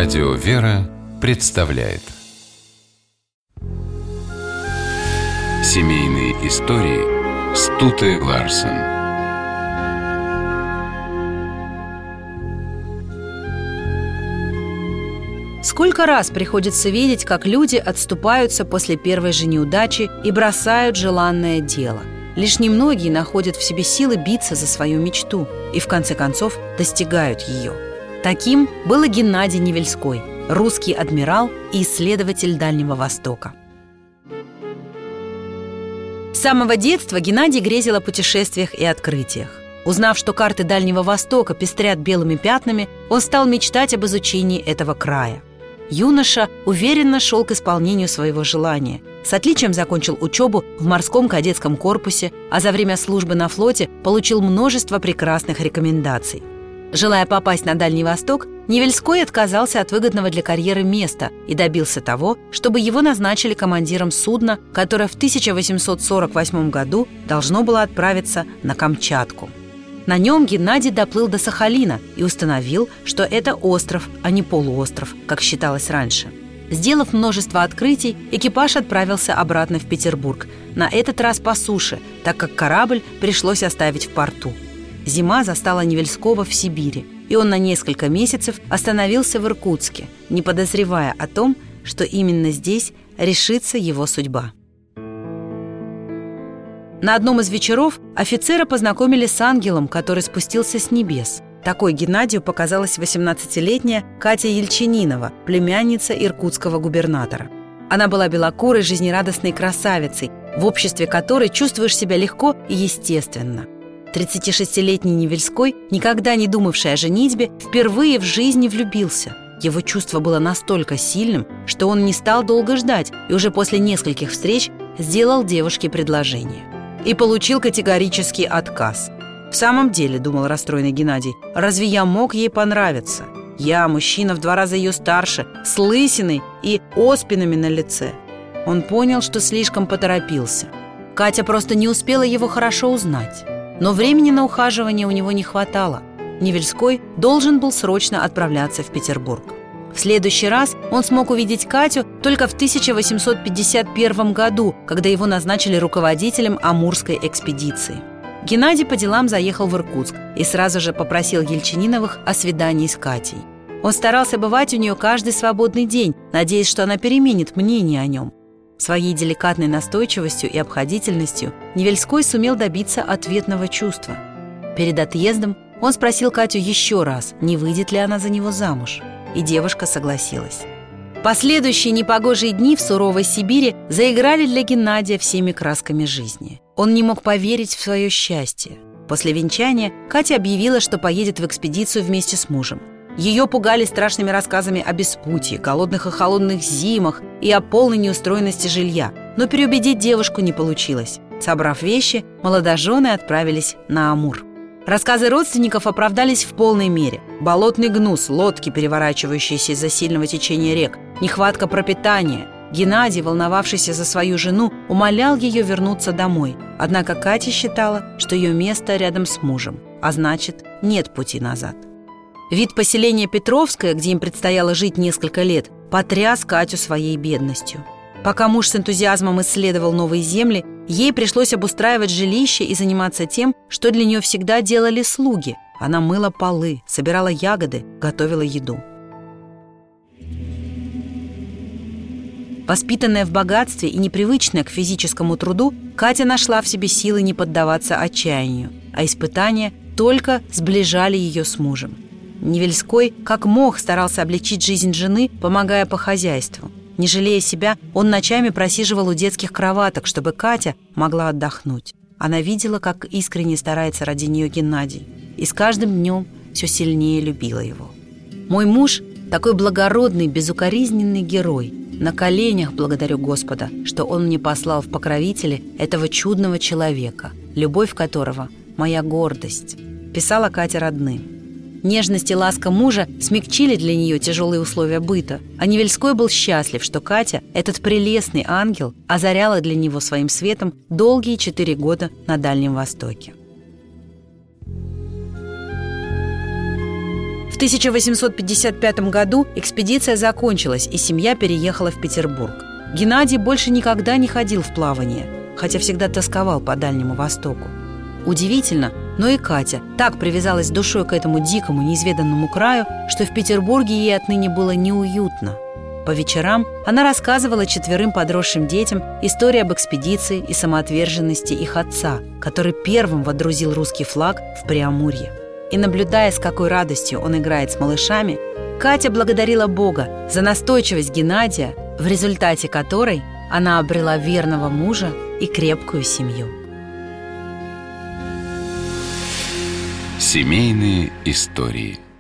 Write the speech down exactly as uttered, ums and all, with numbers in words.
Радио «Вера» представляет семейные истории Стуте Ларсен. Сколько раз приходится видеть, как люди отступаются после первой же неудачи и бросают желанное дело. Лишь немногие находят в себе силы биться за свою мечту и, в конце концов, достигают ее. Таким был и Геннадий Невельской, русский адмирал и исследователь Дальнего Востока. С самого детства Геннадий грезил о путешествиях и открытиях. Узнав, что карты Дальнего Востока пестрят белыми пятнами, он стал мечтать об изучении этого края. Юноша уверенно шел к исполнению своего желания. С отличием закончил учебу в морском кадетском корпусе, а за время службы на флоте получил множество прекрасных рекомендаций. Желая попасть на Дальний Восток, Невельской отказался от выгодного для карьеры места и добился того, чтобы его назначили командиром судна, которое в тысяча восемьсот сорок восьмом году должно было отправиться на Камчатку. На нем Геннадий доплыл до Сахалина и установил, что это остров, а не полуостров, как считалось раньше. Сделав множество открытий, экипаж отправился обратно в Петербург, на этот раз по суше, так как корабль пришлось оставить в порту. Зима застала Невельского в Сибири, и он на несколько месяцев остановился в Иркутске, не подозревая о том, что именно здесь решится его судьба. На одном из вечеров офицера познакомили с ангелом, который спустился с небес. Такой Геннадию показалась восемнадцатилетняя Катя Ельчининова, племянница иркутского губернатора. Она была белокурой, жизнерадостной красавицей, в обществе которой чувствуешь себя легко и естественно. тридцатишестилетний Невельской, никогда не думавший о женитьбе, впервые в жизни влюбился. Его чувство было настолько сильным, что он не стал долго ждать и уже после нескольких встреч сделал девушке предложение. И получил категорический отказ. «В самом деле, — думал расстроенный Геннадий, — разве я мог ей понравиться? Я, мужчина в два раза ее старше, с лысиной и оспинами на лице». Он понял, что слишком поторопился. Катя просто не успела его хорошо узнать. Но времени на ухаживание у него не хватало. Невельской должен был срочно отправляться в Петербург. В следующий раз он смог увидеть Катю только в тысяча восемьсот пятьдесят первом году, когда его назначили руководителем Амурской экспедиции. Геннадий по делам заехал в Иркутск и сразу же попросил Ельчининовых о свидании с Катей. Он старался бывать у нее каждый свободный день, надеясь, что она переменит мнение о нем. Своей деликатной настойчивостью и обходительностью Невельской сумел добиться ответного чувства. Перед отъездом он спросил Катю еще раз, не выйдет ли она за него замуж. И девушка согласилась. Последующие непогожие дни в суровой Сибири заиграли для Геннадия всеми красками жизни. Он не мог поверить в свое счастье. После венчания Катя объявила, что поедет в экспедицию вместе с мужем. Ее пугали страшными рассказами о беспутье, голодных и холодных зимах и о полной неустроенности жилья. Но переубедить девушку не получилось. Собрав вещи, молодожены отправились на Амур. Рассказы родственников оправдались в полной мере. Болотный гнус, лодки, переворачивающиеся из-за сильного течения рек, нехватка пропитания. Геннадий, волновавшийся за свою жену, умолял ее вернуться домой. Однако Катя считала, что ее место рядом с мужем, а значит, нет пути назад. Вид поселения Петровское, где им предстояло жить несколько лет, потряс Катю своей бедностью. Пока муж с энтузиазмом исследовал новые земли, ей пришлось обустраивать жилище и заниматься тем, что для нее всегда делали слуги. Она мыла полы, собирала ягоды, готовила еду. Воспитанная в богатстве и непривычная к физическому труду, Катя нашла в себе силы не поддаваться отчаянию, а испытания только сближали ее с мужем. Невельской как мог старался облегчить жизнь жены, помогая по хозяйству. Не жалея себя, он ночами просиживал у детских кроваток, чтобы Катя могла отдохнуть. Она видела, как искренне старается ради нее Геннадий, и с каждым днем все сильнее любила его. «Мой муж – такой благородный, безукоризненный герой. На коленях благодарю Господа, что Он мне послал в покровители этого чудного человека, любовь которого – моя гордость», – писала Катя родным. Нежность и ласка мужа смягчили для нее тяжелые условия быта, а Невельской был счастлив, что Катя, этот прелестный ангел, озаряла для него своим светом долгие четыре года на Дальнем Востоке. В тысяча восемьсот пятьдесят пятом году экспедиция закончилась, и семья переехала в Петербург. Геннадий больше никогда не ходил в плавание, хотя всегда тосковал по Дальнему Востоку. Удивительно, но и Катя так привязалась душой к этому дикому, неизведанному краю, что в Петербурге ей отныне было неуютно. По вечерам она рассказывала четверым подросшим детям истории об экспедиции и самоотверженности их отца, который первым водрузил русский флаг в Преамурье. И, наблюдая, с какой радостью он играет с малышами, Катя благодарила Бога за настойчивость Геннадия, в результате которой она обрела верного мужа и крепкую семью. Семейные истории.